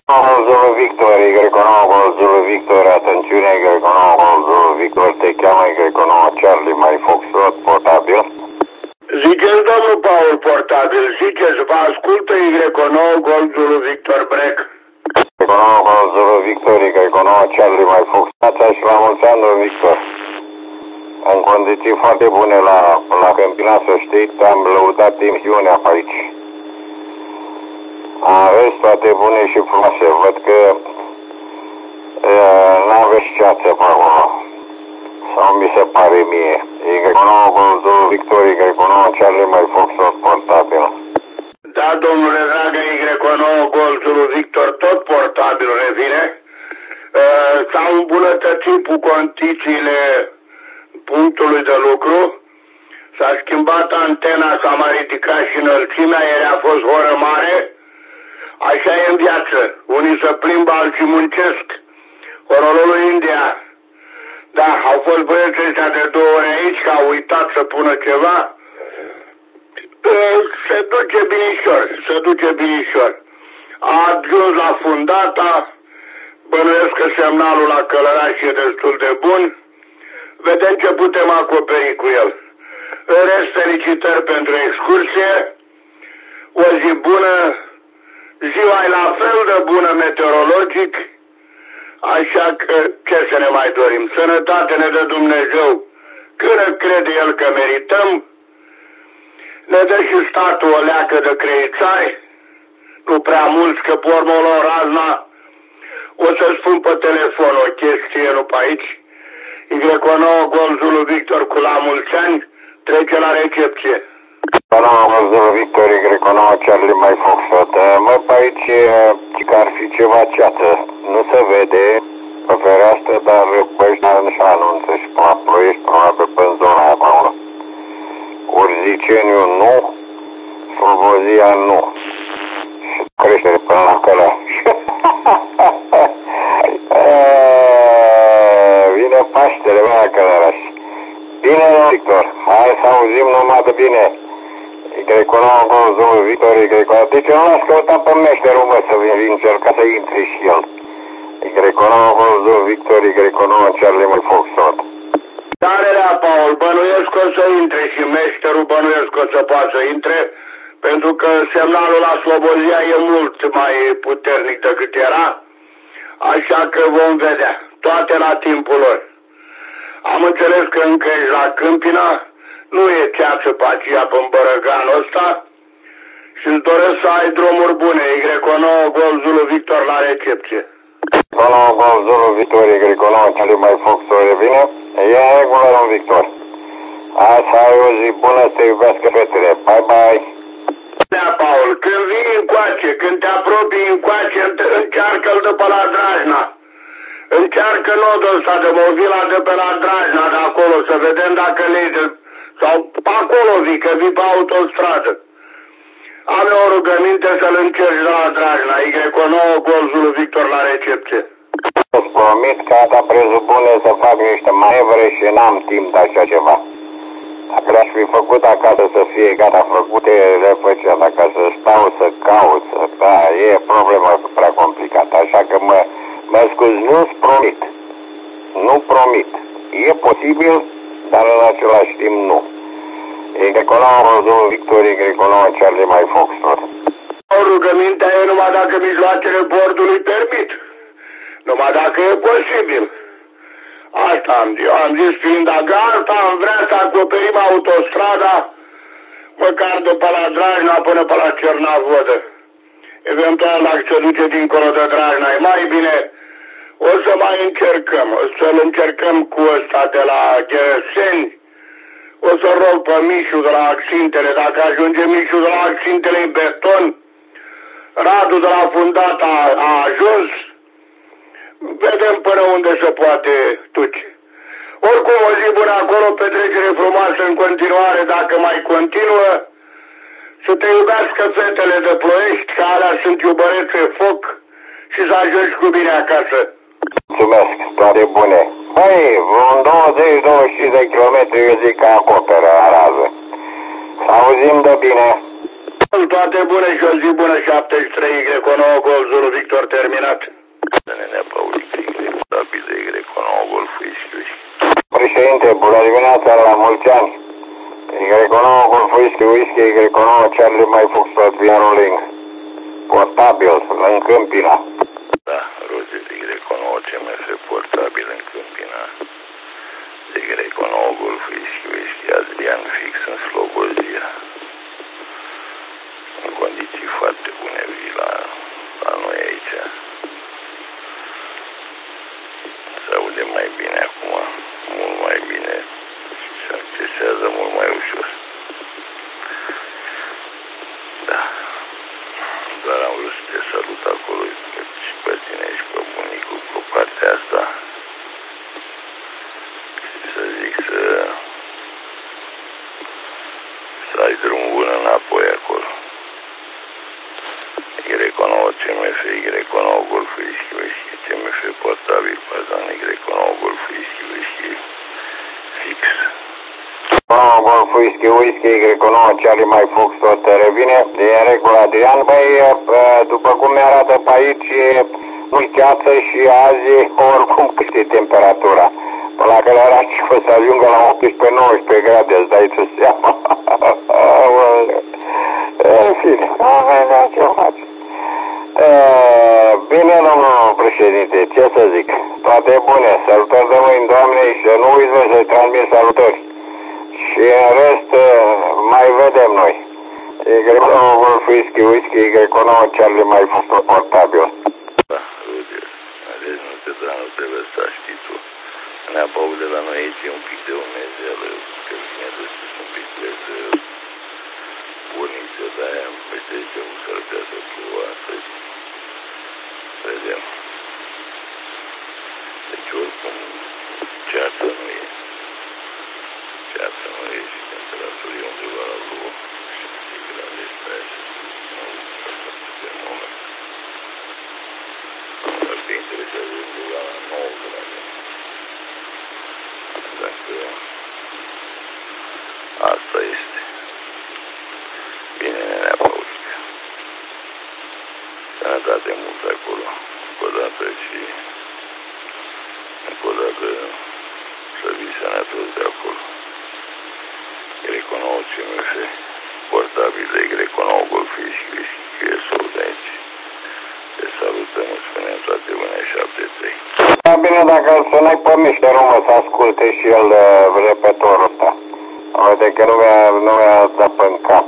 Zulu Victor, Y9 Zulu Victor, atențiune, Y9 Zulu Victor, te cheamă Y9 Charlie, mai Foxtrot, portabil. Ziceți, domnul Paul, portabil, ziceți, vă ascultă Y9 Gold Zulu Victor Break. Y9 Zulu Victor, Y9 Charlie, mai Foxtrot, și la mulți ani, domnul Victor. În condiții foarte bune la Câmpina, să știți, am lăudat emisiunea pe aici. Aveți toate bune și frumoase. Văd că n-aveți ceață pe acolo. Sau mi se pare mie. Y9 Gold Victor, Y9 Charlie, mai Foxtrot, portabil. Da, domnule dragă, Y9 Gold Zulu Victor, tot portabil revine. S-au îmbunătățit cu condițiile punctului de lucru. S-a schimbat antena, s-a mai ridicat și înălțimea, ieri a fost oră mare. Așa e în viață. Unii se plimbă, alții muncesc. Horolul India. Da, au fost băieții ăștia de 2 ori aici, că au uitat să pună ceva. Se duce binișor, se duce binișor. A ajuns la fundata, bănuiesc că semnalul la Călăraș e destul de bun. Vedem ce putem acoperi cu el. În rest, felicitări pentru excursie. O zi bună. Ziua e la fel de bună meteorologic, așa că ce să ne mai dorim? Sănătate ne dă Dumnezeu când crede El că merităm, ne dă și statul o leacă de creițari, nu prea mulți, că pe urmă la razna o să spun pe telefon o chestie, nu pe aici. Y9 Gold Zulu Victor cu la mulți ani, trece la recepție. Zulu Victor, Y9 Charlie, mai Foxtrot. Mă, pe aici că ar fi ceva ceață. Nu se vede pe fereastră, dar ăștia nu se anunță și la Ploiești, probabil pe zona aia acolo. Urziceniu nu, Slobozia nu. Și creștere până la Călăraș. Vine Paștele, mă, la Călăraș. Bine, Victor, hai să auzim numai de bine. Y9 Gold Zulu Victor, Y9. Deci eu l-aș căuta pe meșterul, mă, să vin încerca să intre și el. Y9 Gold Zulu Victor, Y9 Charlie, mai Foxtrot. Tare la Paul, bănuiesc că o să intre și meșterul bănuiesc că o să poată să intre, pentru că semnalul la Slobozia e mult mai puternic decât era, așa că vom vedea, toate la timpul lor. Am înțeles că încă ești la Câmpina, nu e ceață pe aceea pe Bărăganul ăsta și îți doresc să ai drumuri bune. Y9 Gold Zulu Victor la recepție. Y9 Gold Zulu Victor, Y9 Charlie, mai Foxtrot, revine. E în regulă, domn Victor. Hai să ai o zi bună, să te iubească fetele. Bye, bye. Da, Paul, când vii încoace, când te apropii încoace, încearcă-l de pe la Drajna. Încearcă nodul ăsta de movila de pe la Drajna, de acolo, să vedem dacă lege. Sau acolo vii, că vii pe autostradă. Am o rugăminte să-l încerci de la Drajna. Y9 Gold Zulu Victor la recepție. Îți promit că asta prezupune să fac niște manevre și n-am timp de așa ceva. Dacă le-aș fi făcut acasă să fie gata făcute, le făceam. Dacă să stau să caut, da, e problema prea complicată. Așa că mă scuz, nu-ți promit. Nu promit. E posibil, dar în același timp nu. Y9 Zulu Victor, Y9 Charlie, mai Foxtrot. Rugămintea e numai dacă mijloacele bordului permit. Numai dacă e posibil. Asta am zis, fiind gata, am vrea să acoperim autostrada, măcar de pe la Drajna până pe la Cernavodă. Eventual, dacă se duce dincolo de Drajna, e mai bine, o să mai încercăm. O să-l încercăm cu ăsta de la Ghereseni. O să rog pe Mișu de la Accintele, dacă ajunge Mișu de la Accintele în beton, Radu de la Fundata a ajuns, vedem până unde se poate duce. Oricum, o zi bună acolo, petrecere frumoasă în continuare, dacă mai continuă, să te iubească fetele de Ploiești, că alea sunt iubărețe foc și să ajungi cu bine acasă. Mulțumesc, toate bune. Băi, vreun 20-25 de kilometri eu zic că acoperă rază. Să auzim de bine. Toate bune și o zi bună, 73 Y9 Golf Zulu Victor terminat. Nenea Paulică, Y de Y9 Golf Whisky. Președinte, bună dimineața, la mulți ani. Y9 Golf Whisky, Y9 Charlie Mai Foxtrot via Rolling. Portabil, în Câmpina. Da, roze de Y9 CMF portabil în Câmpina. De Y9 Golf Whisky, Adrian fix în Slobozia. În condiții foarte bune vii la noi aici. Se aude mai bine acum, mult mai bine și se accesează mult mai ușor. Da. Doar am vrut să te salut acolo și pe tine și pe bunicul cu partea asta. Și să zic să ai drumul bun înapoi acolo. Y9 CMF, Y9 Golf Whisky, CMF portabil, pardon, Y9 Golf Whisky, fix. Golf Whisky, Y9 Charlie Mai Foxtrot revine. E în regulă, Adrian. Băi, după cum mi-arată pe aici, nu-i ceață și azi oricum câște temperatura. Până la care era și să ajungă la 18-19 grade, îți dai tu seama. În fine, ce faci? Bine, domnul președinte, ce să zic? Toate bune, salutări de mâini, Doamne, și nu uiți să-i transmit salutări. Și în rest, mai vedem noi. Y9 Golf Whisky, Y9 Charlie Mai Foxtrot portabil. Da, uite, deci nu trebuie să știi tu. Nea Paul de la noi aici e un pic de umezeală, că vine de sus un pic de buniță, de-aia peste aici s-ar putea să plouă astăzi. Vedem. Deci oricum ceață nu e. Ceață nu e și temperaturii e undeva la 2 grade pe aia pe moment. Ar fi interesat de undeva la 9 grade. Dacă asta este. Bine, nenea Paulică. Sănătate mult acolo. Încă o dată și încă o dată să vii sănătos de acolo. Y9 CMF portabil de Y9 Golf Whisky, QSO de aici. Te salutăm, îți spunem toate bune 73. Da, bine, dacă îl sunai pe niște romă să asculte și el repetorul ăsta. Uite că nu mi-a dat pe-n cap.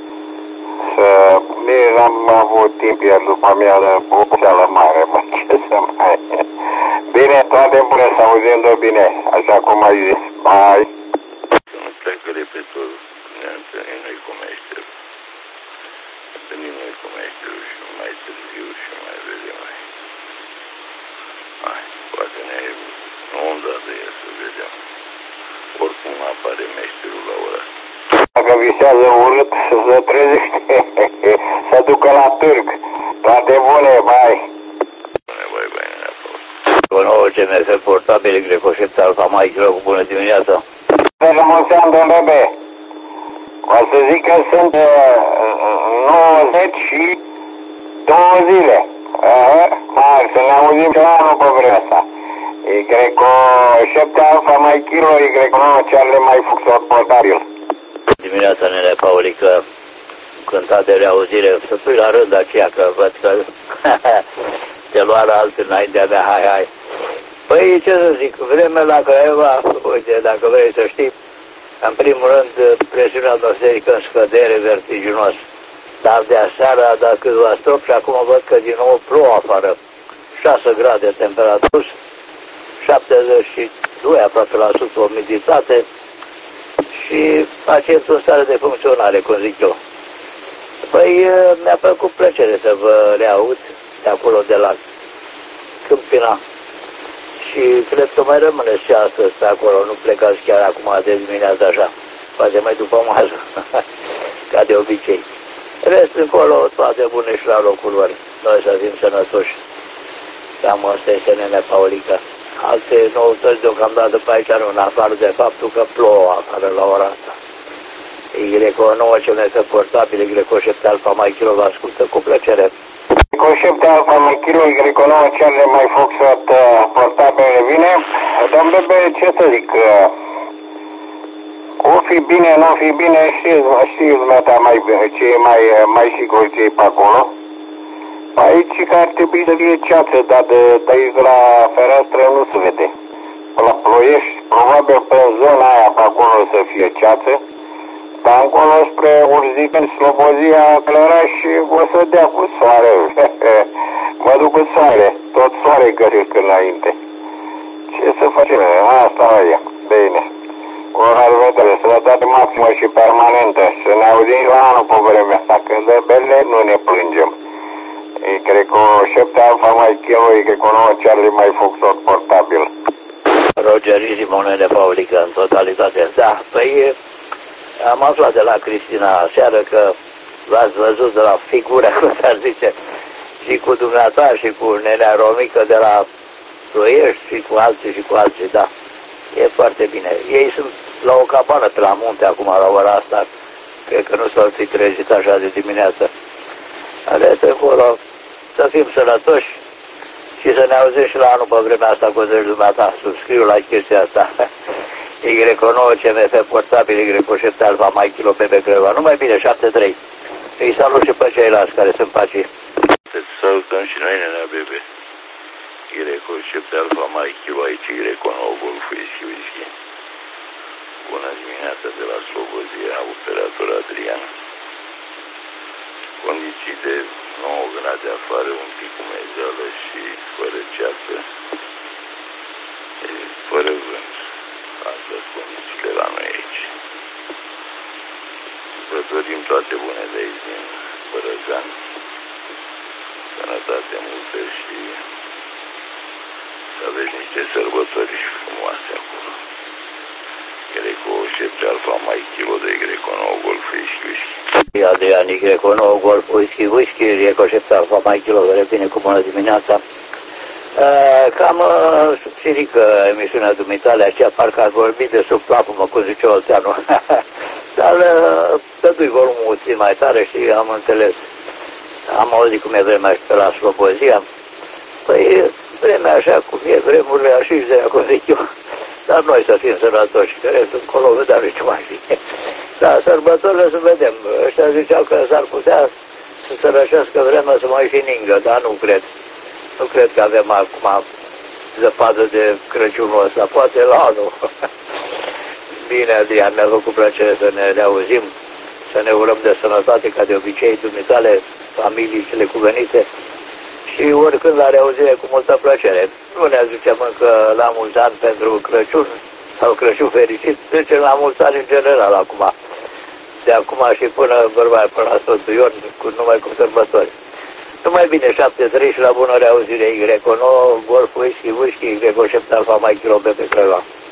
Nici n-am avut timp ieri după mea de oboseală mare, mă, ce să mai... Bine, toate bune, să auzim-o bine, așa cum ai zis. Bye! Să nu pleacă repetorul, ne-am întâlnit noi cu meșterul. Întâlnim noi cu meșterul și mai târziu și mai vedem mai. Hai, poate ne onda de el să vedem. Oricum apare meșterul la ora asta. Dacă visează urât, să trezește, să ducă la târg. Toate bune, bai! Bune, bai, nenea Paul. Cu nouă CMF portabil, Grecoșept Alfa Mike, cu bună dimineața. Să mulți ani, domn Bebe. O să zic că sunt 92 zile. Hai, să ne auzim ceva anul pe vremea asta. Y7 Alfa Mike Kilo, Y9 Charlie Mai Foxtrot portabil. Dimineața, nene Paulică, cântat de reauzire, să pui la rând aceea, că văd că te lua la altul înaintea mea, hai. Păi, ce să zic, vremea la Craiova, uite, dacă vrei să știi, în primul rând, presiunea atmosferică în scădere vertiginos. Dar de aseară a dat câțiva strop și acum văd că din nou plouă afară. 6 grade temperatură, 72 aproape la 100 umiditate și pacientul în stare de funcționare, cum zic eu. Păi, mi-a făcut plăcere să vă reaud de acolo, de la Câmpina. Și cred că mai rămâneți și astăzi pe acolo, nu plecați chiar acum de dimineața așa, poate mai după masă, ca de obicei. Rest încolo, toate bune și la locul lor, noi să fim sănătoși. Cam asta este, nenea Paulică. Alte noutăți deocamdată pe aici nu, în afară de faptul că plouă afară la ora asta. Y9 CMF portabil, Y7 Alfa Mike Kilo, vă ascultă cu plăcere. Y7 Alfa Mike Kilo, Y9 Charlie Mike Foxtrot portabil vine. Domn Bebe, ce să zic? O fi bine, nu fi bine, știți meta ce e mai sigur ce e pe acolo. Aici că ar trebui să fie ceață, dar de aici de la fereastră nu se vede. La Ploiești, probabil pe zona aia pe acolo să fie ceață, dar încolo spre Urzic, în Slobozia, Clăraș, o să dea cu soare. Mă duc cu soare, tot soare găsesc înainte. Ce să facem? Asta e, bine. Cu o revedere, sănătate maximă și permanentă, să ne auzim la anul pe vremea asta, când de bele nu ne plângem. Cred că o 7 Alfa Mike Kilo, cred că o 9 Charlie Mike Foxtrot portabil. Rogerii monede publică în totalitate. Da, păi am aflat de la Cristina seară că v-ați văzut de la figura, cum s-ar zice, și cu dumneata și cu nenea Romică de la Ploiești și cu alții, da. E foarte bine. Ei sunt la o cabană pe la munte acum la ora asta. Cred că nu s-au fi trezit așa de dimineață. Restul acolo, să fim sănătoși și să ne auzim și la anul pe vremea asta cu zeci dumneata. Subscriu la chestia asta. Y9 CMF portabil, Y7 Alfa Mike Kilo Bebe Creva. Numai bine, 7-3. Îi salut și pe ceilalți care sunt pacii. Să salutăm și noi, nenea Bebe. Y7 Alfa Mike Kilo, aici Y9 Golf Whisky. Bună dimineața de la Slobozia, operator Adrian. Condiții de 9 grade afară, un pic umezeală și fără ceață, fără vânt. Astea sunt condițiile la noi aici. Vă dorim toate bune de aici din Bărăgan, sănătate multă și să aveți niște sărbători frumoase acolo. Y7 Alfa Mike Kilo de Y9 Golf Whisky. Adrian, Y9 Golf Whisky, Y7 Alfa Mike Kilo, vă bine cu bună dimineața. Cam subțirică emisiunea dumitale aceea, parcă ați vorbit de sub plapumă, cum zice Olteanu. Dar dădui volumul puțin mai tare și am înțeles. Am auzit cum e vremea și pe la Slobozia. Păi vremea așa cum e, vremurile așa și de acolo zic eu. Dar noi să fim sănătoși, că restul încolo, dar nici mai fi. Da, sărbătorile să vedem. Ăștia ziceau că s-ar putea să se rășească vremea să mai fi ningă, dar nu cred. Nu cred că avem acum zăpadă de Crăciunul ăsta, poate la anul. Bine, Adrian, mi-a făcut plăcere să ne reauzim, să ne urăm de sănătate, ca de obicei, dumitale, familii cele cuvenite. Și oricând la reauzire cu multă plăcere. Nu ne zicem încă la mulți ani pentru Crăciun sau Crăciun fericit, zicem la mulți ani în general acum. De acum și până la Sfântul Ion, numai cu sărbători. Numai bine, 7-3 și la bună reauzire, Y9 Golf Whisky, Y7 Alfa Mike Kilo Bebe Creva.